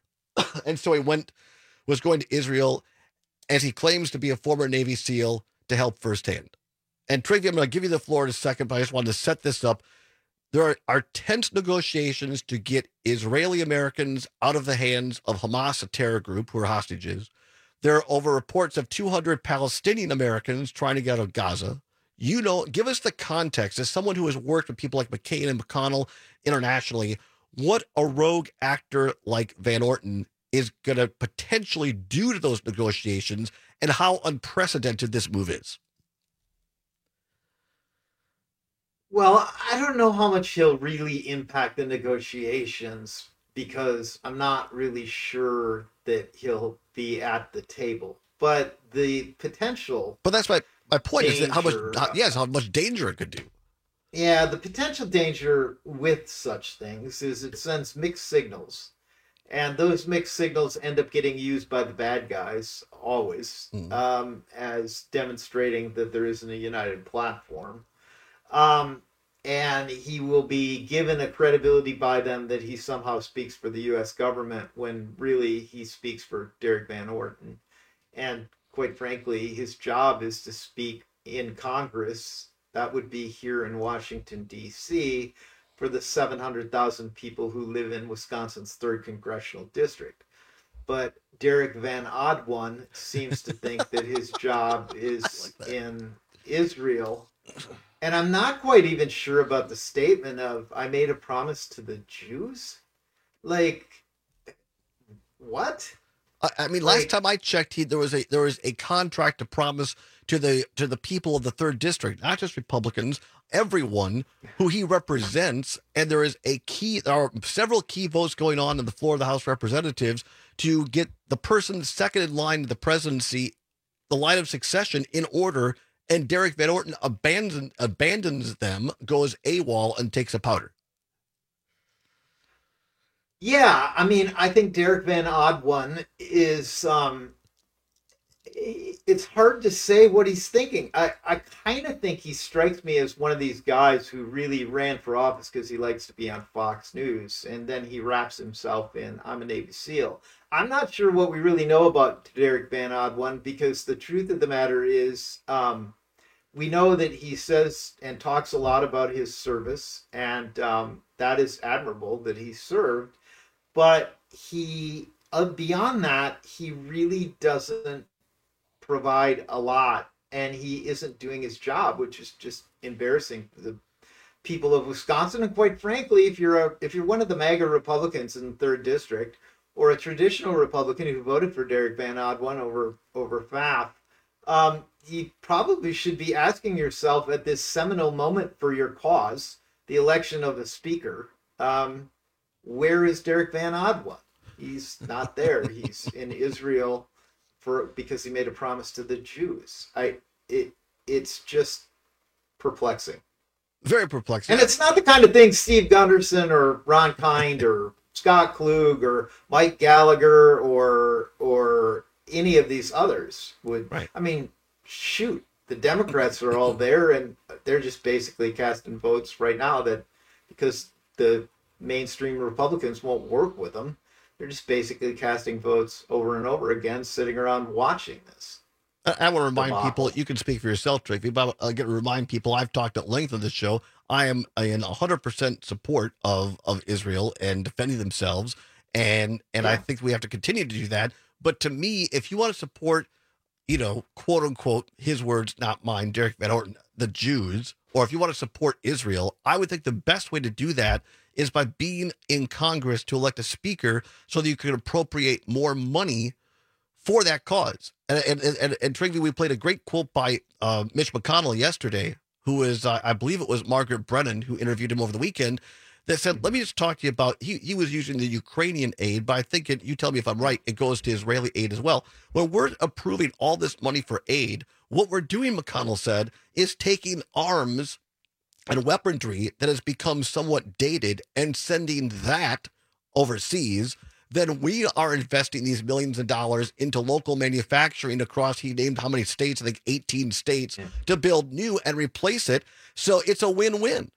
And so he went, was going to Israel, as he claims to be a former Navy SEAL, to help firsthand. And Tracy, I'm going to give you the floor in a second, but I just wanted to set this up. There are, are tense negotiations to get Israeli Americans out of the hands of Hamas, a terror group who are hostages. There are over reports of two hundred Palestinian Americans trying to get out of Gaza. You know, give us the context as someone who has worked with people like McCain and McConnell internationally, what a rogue actor like Van Orton is going to potentially do to those negotiations and how unprecedented this move is. Well, I don't know how much he'll really impact the negotiations because I'm not really sure that he'll be at the table. But the potential... But that's my, my point, danger, is that how much, how, uh, yes, how much danger it could do. Yeah, the potential danger with such things is it sends mixed signals. And those mixed signals end up getting used by the bad guys, always, mm. um, as demonstrating that there isn't a united platform. Um, and he will be given a credibility by them that he somehow speaks for the U S government when really he speaks for Derek Van Orton. And quite frankly, his job is to speak in Congress. That would be here in Washington, D C, for the seven hundred thousand people who live in Wisconsin's third congressional district. But Derek Van Oddone seems to think that his job is like in Israel. And I'm not quite even sure about the statement of, I made a promise to the Jews? Like, what? I, I mean, last like, time I checked, he, there was a there was a contract to promise to the to the people of the third district, not just Republicans, everyone who he represents. And there is a key, there are several key votes going on on the floor of the House of Representatives to get the person second in line to the presidency, the line of succession in order. And Derek Van Orton abandons, abandons them, goes AWOL, and takes a powder. Yeah, I mean, I think Derek Van Oddone is. Um, it's hard to say what he's thinking. I, I kind of think he strikes me as one of these guys who really ran for office because he likes to be on Fox News, and then he wraps himself in, I'm a Navy SEAL. I'm not sure what we really know about Derek Van Oddone, because the truth of the matter is um, we know that he says and talks a lot about his service, and um, that is admirable that he served. But he, uh, beyond that, he really doesn't provide a lot, and he isn't doing his job, which is just embarrassing for the people of Wisconsin. And quite frankly, if you're a if you're one of the MAGA Republicans in the third district, or a traditional Republican who voted for Derek Van Oddone over over F A F, um, you probably should be asking yourself at this seminal moment for your cause, the election of a speaker, um, where is Derek Van Oddone? He's not there. He's in Israel for because he made a promise to the Jews. I it it's just perplexing. Very perplexing. And it's not the kind of thing Steve Gunderson or Ron Kind or Scott Klug or Mike Gallagher or or any of these others would. Right. I mean, shoot, the Democrats are all there, and they're just basically casting votes right now that because the mainstream Republicans won't work with them, they're just basically casting votes over and over again, sitting around watching this. I, I want to remind people, you can speak for yourself, Trigby, but I get to remind people, I've talked at length on this show, I am in one hundred percent support of, of Israel and defending themselves, and and yeah. I think we have to continue to do that. But to me, if you want to support, you know, quote unquote, his words, not mine, Derek Van Oddone, the Jews, or if you want to support Israel, I would think the best way to do that is by being in Congress to elect a speaker so that you can appropriate more money for that cause. And and and, and Trigby, we played a great quote by uh, Mitch McConnell yesterday, who is, uh, I believe it was Margaret Brennan who interviewed him over the weekend, that said, let me just talk to you about, he, he was using the Ukrainian aid, but I think, it, you tell me if I'm right, it goes to Israeli aid as well. When we're approving all this money for aid, what we're doing, McConnell said, is taking arms and weaponry that has become somewhat dated and sending that overseas. Then we are investing these millions of dollars into local manufacturing across, he named how many states, I think eighteen states, yeah. to build new and replace it. So it's a win-win.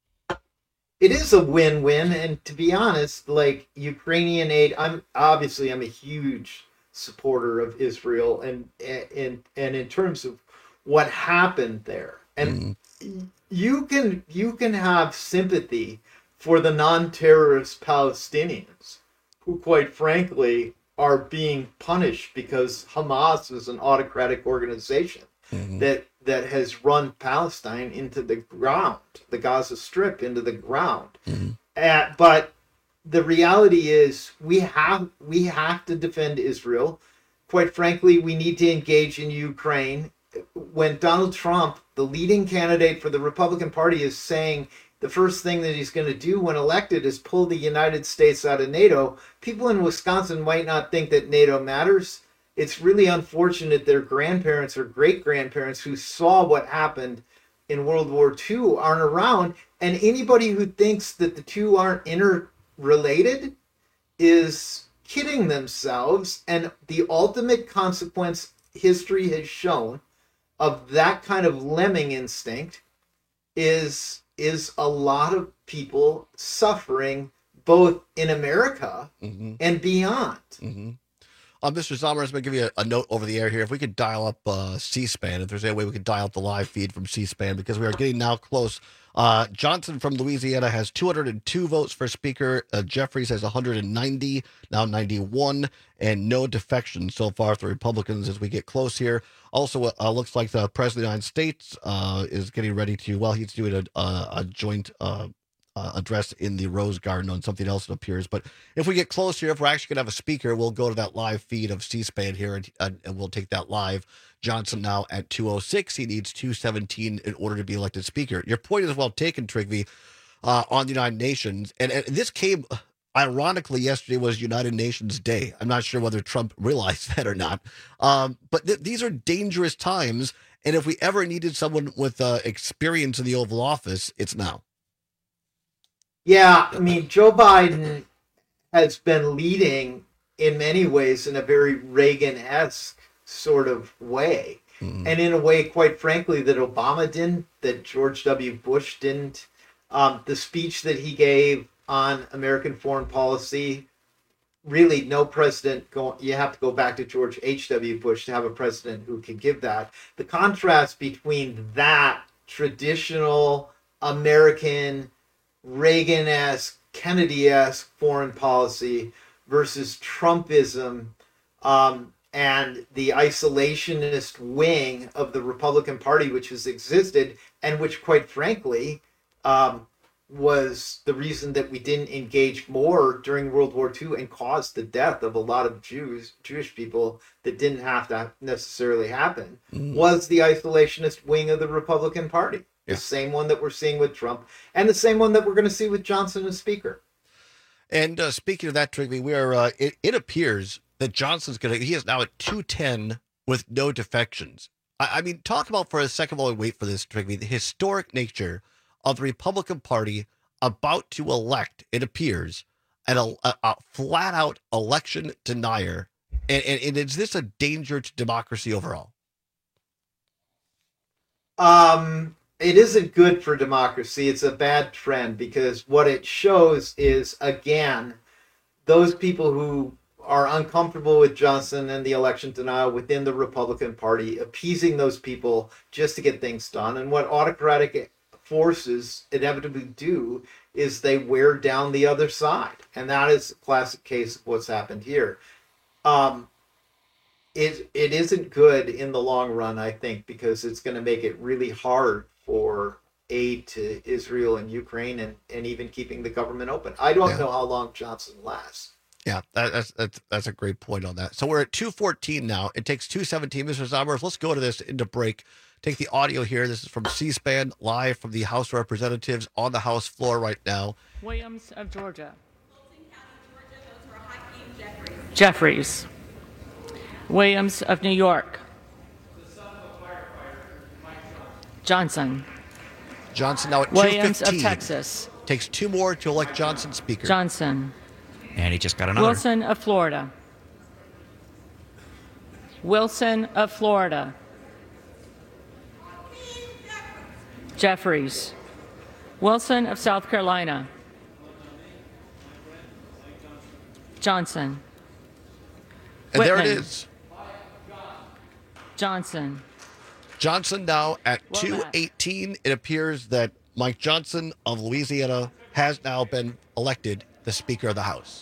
It is a win-win. And to be honest, like Ukrainian aid, I'm obviously I'm a huge supporter of Israel and and and in terms of what happened there. And mm. you can you can have sympathy for the non-terrorist Palestinians who, quite frankly, are being punished because Hamas is an autocratic organization mm-hmm. that that has run Palestine into the ground, the Gaza Strip into the ground. Mm-hmm. Uh, but the reality is we have we have to defend Israel. Quite frankly, we need to engage in Ukraine. When Donald Trump, the leading candidate for the Republican Party, is saying the first thing that he's going to do when elected is pull the United States out of NATO, people in Wisconsin might not think that NATO matters. It's really unfortunate their grandparents or great-grandparents who saw what happened in World War Two aren't around. And anybody who thinks that the two aren't interrelated is kidding themselves. And the ultimate consequence history has shown of that kind of lemming instinct is is a lot of people suffering both in America mm-hmm. and beyond. Mm-hmm. Uh, Mister Sommer, I'm going to give you a, a note over the air here. If we could dial up uh, C-SPAN, if there's any way we could dial up the live feed from C-SPAN, because we are getting now close. Uh, Johnson from Louisiana has two hundred two votes for Speaker. Uh, Jeffries has one hundred ninety, now ninety-one, and no defection so far for the Republicans as we get close here. Also, uh, looks like the President of the United States uh, is getting ready to, well, he's doing a, a, a joint uh, uh, address in the Rose Garden on something else that appears. But if we get close here, if we're actually going to have a speaker, we'll go to that live feed of C-SPAN here, and, and, and we'll take that live. Johnson now at two oh six. He needs two seventeen in order to be elected speaker. Your point is well taken, Trigby, uh, on the United Nations. And, and this came, ironically, yesterday was United Nations Day. I'm not sure whether Trump realized that or not. Um, but th- these are dangerous times. And if we ever needed someone with uh, experience in the Oval Office, it's now. Yeah, I mean, Joe Biden has been leading in many ways in a very Reagan-esque sort of way. Mm-hmm. And in a way, quite frankly, that Obama didn't, that George W. Bush didn't. Um, the speech that he gave on American foreign policy, really no president, go, you have to go back to George H W. Bush to have a president who can give that. The contrast between that traditional American, Reagan-esque, Kennedy-esque foreign policy versus Trumpism um, and the isolationist wing of the Republican Party, which has existed and which, quite frankly, um, was the reason that we didn't engage more during World War Two and caused the death of a lot of Jews, Jewish people that didn't have to necessarily happen, mm. was the isolationist wing of the Republican Party. Yeah. The same one that we're seeing with Trump and the same one that we're going to see with Johnson as Speaker. And uh, speaking of that, Trigby, we are, uh, it, it appears that Johnson's going to, he is now at two ten with no defections. I, I mean, talk about for a second while we wait for this, Trigby, the historic nature of the Republican Party about to elect, it appears, an, a, a flat-out election denier. And, and, and is this a danger to democracy overall? Um, it isn't good for democracy. It's a bad trend because what it shows is, again, those people who are uncomfortable with Johnson and the election denial within the Republican Party, appeasing those people just to get things done. And what autocratic forces inevitably do is they wear down the other side. And that is a classic case of what's happened here. Um, it it isn't good in the long run, I think, because it's going to make it really hard for aid to Israel and Ukraine and, and even keeping the government open. I don't yeah. know how long Johnson lasts. Yeah, that, that's that's that's a great point on that. So we're at two fourteen now. It takes two seventeen. Mister Zommers, let's go to this into break. Take the audio here. This is from C-SPAN, live from the House of Representatives on the House floor right now. Williams of Georgia. Jeffries. Williams of New York. Johnson. Johnson now at Williams two fifteen. Of Texas. Takes two more to elect Johnson Speaker. Johnson. And he just got another. Wilson of Florida. Wilson of Florida. Jeffries. Wilson of South Carolina. Johnson. And Whitman. there it is. Johnson. Johnson now at two eighteen. It appears that Mike Johnson of Louisiana has now been elected the Speaker of the House.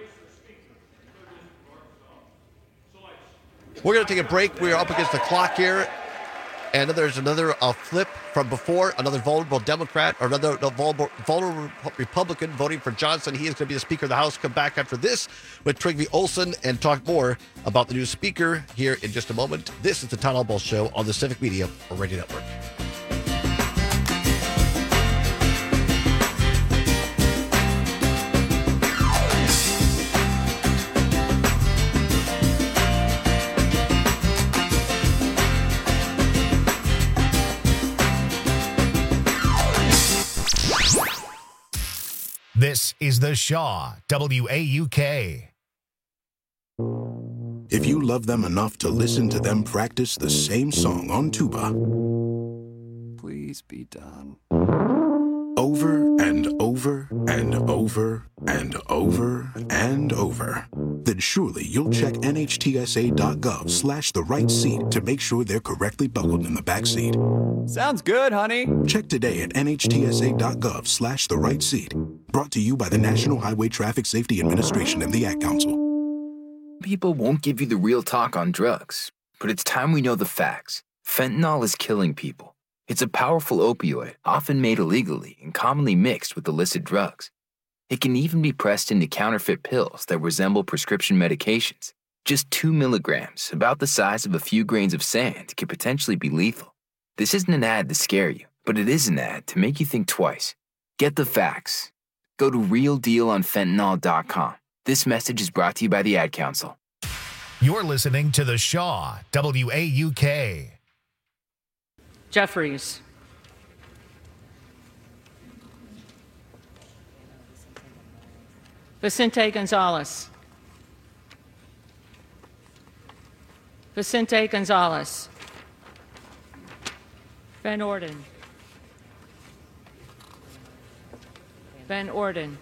We're going to take a break. We are up against the clock here. And there's another uh, flip from before, another vulnerable Democrat or another uh, vulnerable, vulnerable Republican voting for Johnson. He is going to be the Speaker of the House. Come back after this with Trygve Olsen and talk more about the new Speaker here in just a moment. This is the Todd Albaugh Show on the Civic Media Radio Network. This is The Shaw, W A U K. If you love them enough to listen to them practice the same song on tuba, please be done. Over and over and over and over and over, then surely you'll check N H T S A dot gov slash the right seat to make sure they're correctly buckled in the back seat. Sounds good, honey. Check today at N H T S A dot gov slash the right seat. Brought to you by the National Highway Traffic Safety Administration and the Ad Council. People won't give you the real talk on drugs, but it's time we know the facts. Fentanyl is killing people. It's a powerful opioid, often made illegally and commonly mixed with illicit drugs. It can even be pressed into counterfeit pills that resemble prescription medications. Just two milligrams, about the size of a few grains of sand, can potentially be lethal. This isn't an ad to scare you, but it is an ad to make you think twice. Get the facts. Go to real deal on fentanyl dot com. This message is brought to you by the Ad Council. You're listening to The Shaw, W A U K. Jeffries. Vicente Gonzalez. Vicente Gonzalez. Van Orden. Van Orden.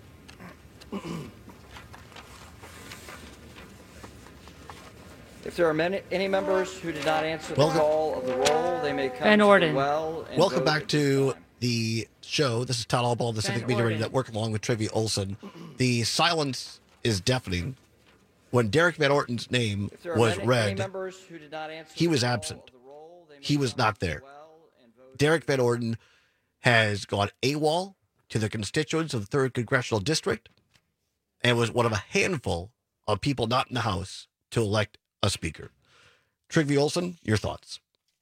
If there are many, any members who did not answer the Welcome. call of the roll, they may come Van to Orden. the well and Welcome vote back at to this time. the show. This is Todd Allball, the Civic Van Media Radio Orden. Network, along with Trivia Olson. The silence is deafening. When Derek Van Orton's name If there are was many, any read, members who did not answer he the was call absent. of the roll, they may He was come not to the there. well and vote. Derek Van Orden has gone AWOL to the constituents of the third Congressional District and was one of a handful of people not in the House to elect a speaker. Trivia Olson, your thoughts?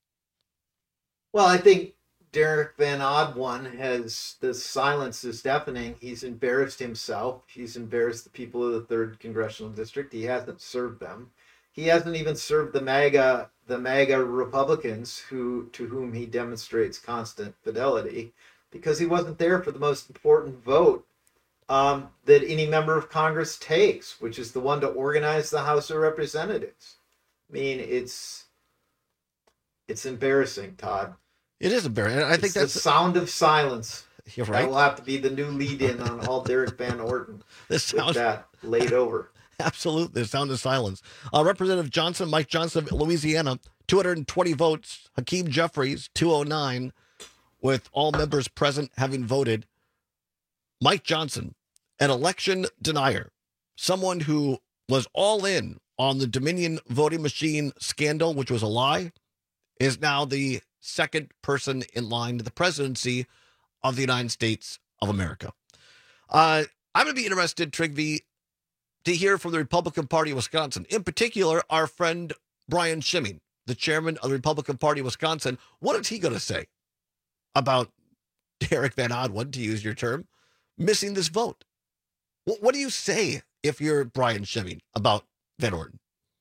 Well, I think Derek Van Oddone has, the silence is deafening. He's embarrassed himself. He's embarrassed the people of the third Congressional District. He hasn't served them. He hasn't even served the MAGA, the MAGA Republicans who, to whom he demonstrates constant fidelity, because he wasn't there for the most important vote um, that any member of Congress takes, which is the one to organize the House of Representatives. I mean, it's it's embarrassing, Todd. It is embarrassing. I think It's that's the sound of silence. You're right. That will have to be the new lead-in on all Derek Van Orden. This with sounds that laid over. absolutely the sound of silence. Uh, Representative Johnson, Mike Johnson of Louisiana, two hundred twenty votes. Hakeem Jeffries, two oh nine, with all members present having voted. Mike Johnson, an election denier, someone who was all in on the Dominion voting machine scandal, which was a lie, is now the second person in line to the presidency of the United States of America. Uh, I'm going to be interested, Trigby, to hear from the Republican Party of Wisconsin, in particular, our friend Brian Schimming, the chairman of the Republican Party of Wisconsin. What is he going to say about Derek Van Oddone, to use your term, missing this vote? What, what do you say if you're Brian Schimming about Van Orden?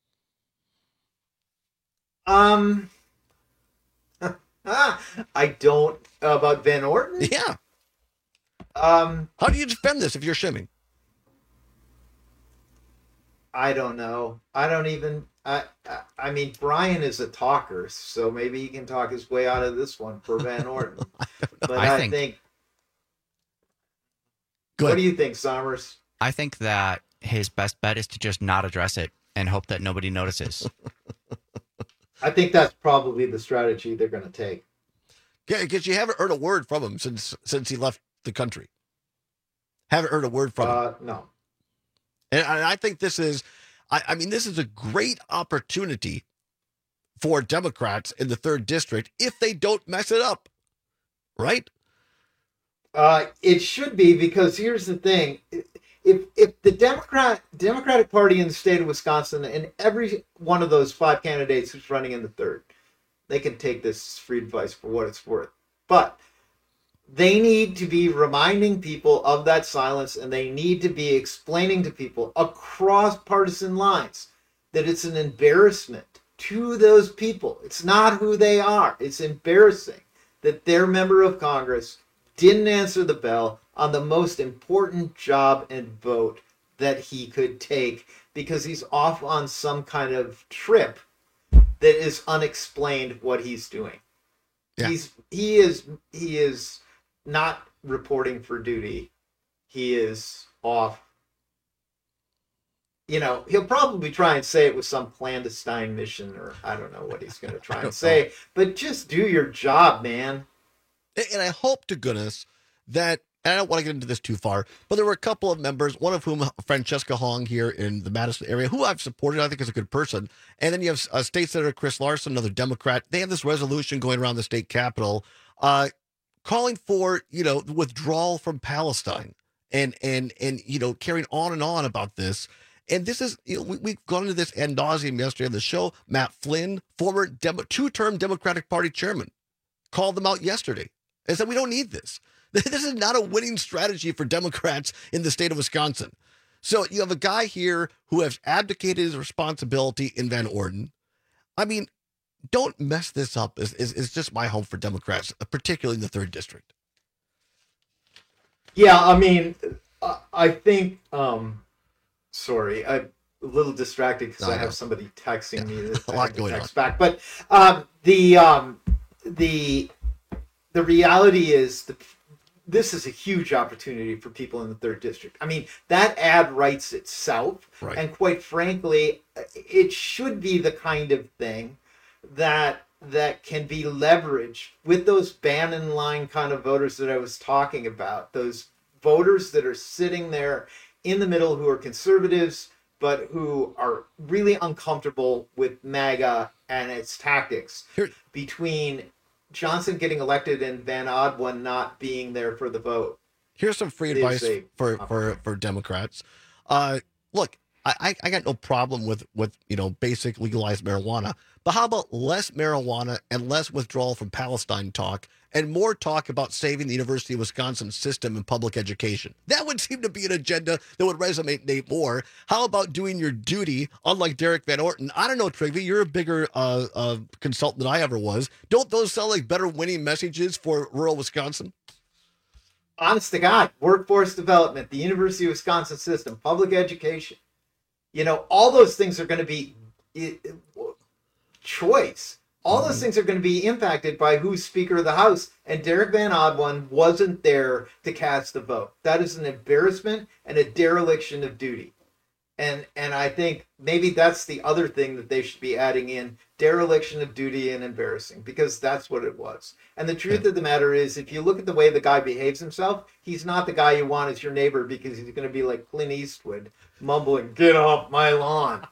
Um, I don't uh, about Van Orden. Yeah. Um, How do you defend this if you're Schimming? I don't know. I don't even. I, I I mean, Brian is a talker, so maybe he can talk his way out of this one for Van Orden. But I I, think- think. Go What ahead. do you think, Somers? I think that his best bet is to just not address it and hope that nobody notices. I think that's probably the strategy they're going to take. Because you haven't heard a word from him since since he left the country. Haven't heard a word from him. Uh, no. And I I think this is, I, I mean, this is a great opportunity for Democrats in the third district if they don't mess it up, right? Uh, it should be, because here's the thing: if if the Democrat Democratic Party in the state of Wisconsin and every one of those five candidates who's running in the third, they can take this as free advice for what it's worth, but they need to be reminding people of that silence, and they need to be explaining to people across partisan lines that it's an embarrassment to those people. It's not who they are. It's embarrassing that their member of Congress didn't answer the bell on the most important job and vote that he could take, because he's off on some kind of trip that is unexplained what he's doing. Yeah. He's he is he is not reporting for duty. He is off. You know, he'll probably try and say it was some clandestine mission, or I don't know what he's going to try and say, but just do your job, man. And I hope to goodness that, and I don't want to get into this too far, but there were a couple of members, one of whom, Francesca Hong here in the Madison area, who I've supported, I think is a good person. And then you have uh, State Senator Chris Larson, another Democrat. They have this resolution going around the state capitol uh, calling for, you know, withdrawal from Palestine and, and, and, you know, carrying on and on about this. And this is, you know, we, we've gone into this ad nauseum yesterday on the show. Matt Flynn, former Demo, two-term Democratic Party chairman, called them out yesterday and said, we don't need this. This is not a winning strategy for Democrats in the state of Wisconsin. So you have a guy here who has abdicated his responsibility in Van Orden. I mean, don't mess this up is, is, is just my hope for Democrats, particularly in the third district. Yeah, I mean, Uh, I think. Um, sorry, I'm a little distracted because No, I I have know. somebody texting me. That A I lot have to going text back, but um, the um, the the reality is that this is a huge opportunity for people in the third district. I mean, that ad writes itself, Right. and quite frankly, it should be the kind of thing that that can be leveraged with those Bannon line kind of voters that I was talking about. Those voters that are sitting there in the middle who are conservatives, but who are really uncomfortable with MAGA and its tactics. Between Johnson getting elected and Van Odwin not being there for the vote. Here's some free Is advice a- for, for, for Democrats. Uh, look, I, I got no problem with, with, you know, basic legalized marijuana, but how about less marijuana and less withdrawal from Palestine talk and more talk about saving the University of Wisconsin system and public education? That would seem to be an agenda that would resonate Nate more. How about doing your duty, unlike Derek Van Orton? I don't know, Trigby, you're a bigger uh, uh, consultant than I ever was. Don't those sound like better winning messages for rural Wisconsin? Honest to God, workforce development, the University of Wisconsin system, public education. You know, all those things are going to be i- choice. All those things are going to be impacted by who's Speaker of the House. And Derek Van Odwin wasn't there to cast the vote. That is an embarrassment and a dereliction of duty. And and I think maybe that's the other thing that they should be adding in, dereliction of duty and embarrassing, because that's what it was. And the truth of the matter is, if you look at the way the guy behaves himself, he's not the guy you want as your neighbor, because he's going to be like Clint Eastwood, mumbling, "Get off my lawn."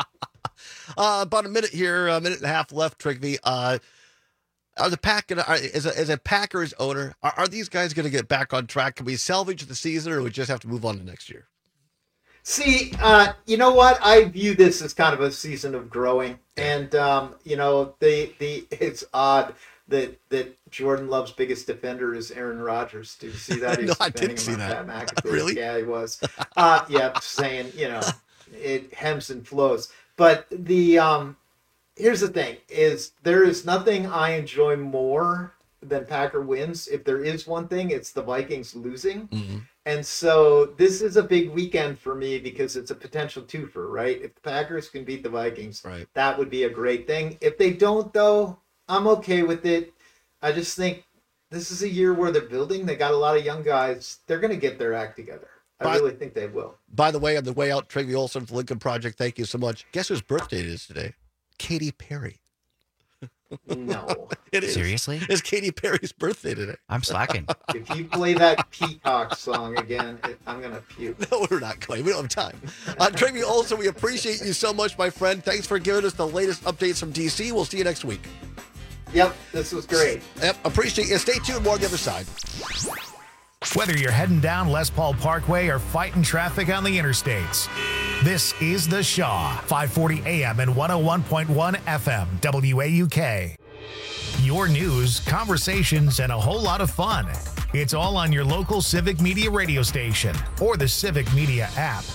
Uh, about a minute here, a minute and a half left, Trigby. Uh, are the Pack gonna, are, as, a, as a Packers owner, are, are these guys going to get back on track? Can we salvage the season, or we just have to move on to next year? See, uh, you know what? I view this as kind of a season of growing, and um, you know, the the it's odd that that Jordan Love's biggest defender is Aaron Rodgers. Did you see that? He No, was I defending didn't see him on that. Pat McAfee. Really? Yeah, he was. Uh, yeah, saying, you know, it hems and flows. But the um, here's the thing: is there is nothing I enjoy more than Packer wins. If there is one thing, it's the Vikings losing. Mm-hmm. And so this is a big weekend for me because it's a potential twofer, right? If the Packers can beat the Vikings, right, that would be a great thing. If they don't, though, I'm okay with it. I just think this is a year where they're building. They got a lot of young guys. They're going to get their act together. I By- really think they will. By the way, on the way out, Trigby Olson from Lincoln Project, thank you so much. Guess whose birthday it is today? Katy Perry. No. It is. Seriously? It's Katy Perry's birthday today. I'm slacking. If you play that Peacock song again, it, I'm going to puke. No, we're not going. We don't have time. Uh, Trigby Olson, we appreciate you so much, my friend. Thanks for giving us the latest updates from D C. We'll see you next week. Yep, this was great. Yep, appreciate you. Stay tuned. More on the other side. Whether you're heading down Les Paul Parkway or fighting traffic on the interstates, this is The Shaw, five forty A M and one oh one point one F M, W A U K. Your news, conversations, and a whole lot of fun. It's all on your local Civic Media radio station or the Civic Media app.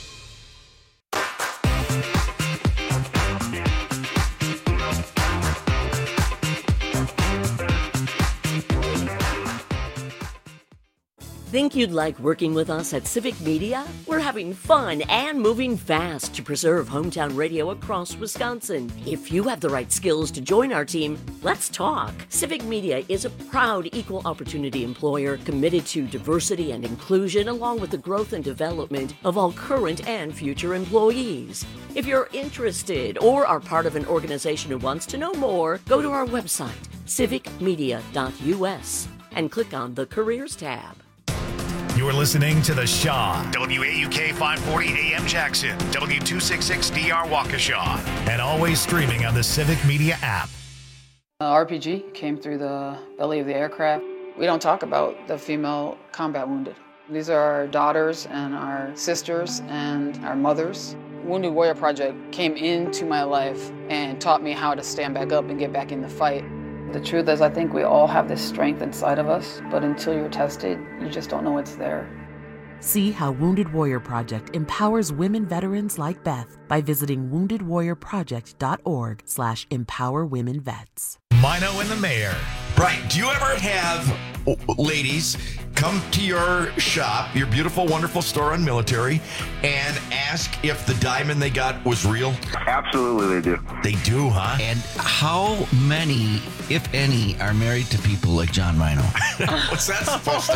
Think you'd like working with us at Civic Media? We're having fun and moving fast to preserve hometown radio across Wisconsin. If you have the right skills to join our team, let's talk. Civic Media is a proud equal opportunity employer committed to diversity and inclusion along with the growth and development of all current and future employees. If you're interested or are part of an organization who wants to know more, go to our website, civic media dot U S, and click on the Careers tab. You're listening to The Shaw, W A U K five forty A M Jackson, W two sixty-six D R Waukesha, and always streaming on the Civic Media app. Uh, R P G came through the belly of the aircraft. We don't talk about the female combat wounded. These are our daughters and our sisters and our mothers. Wounded Warrior Project came into my life and taught me how to stand back up and get back in the fight. The truth is, I think we all have this strength inside of us, but until you're tested, you just don't know it's there. See how Wounded Warrior Project empowers women veterans like Beth by visiting wounded warrior project dot org slash empower women vets. Mino and the Mayor. Right. Do you ever have, ladies, come to your shop, your beautiful, wonderful store on Military, and ask if the diamond they got was real? Absolutely, they do. They do, huh? And how many, if any, are married to people like John Rhino? What's that supposed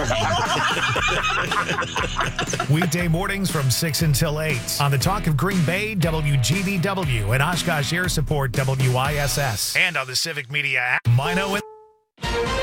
to mean? Weekday mornings from six until eight on the Talk of Green Bay, W G B W, and Oshkosh Air Support, W I S S. And on the Civic Media app, Mino and...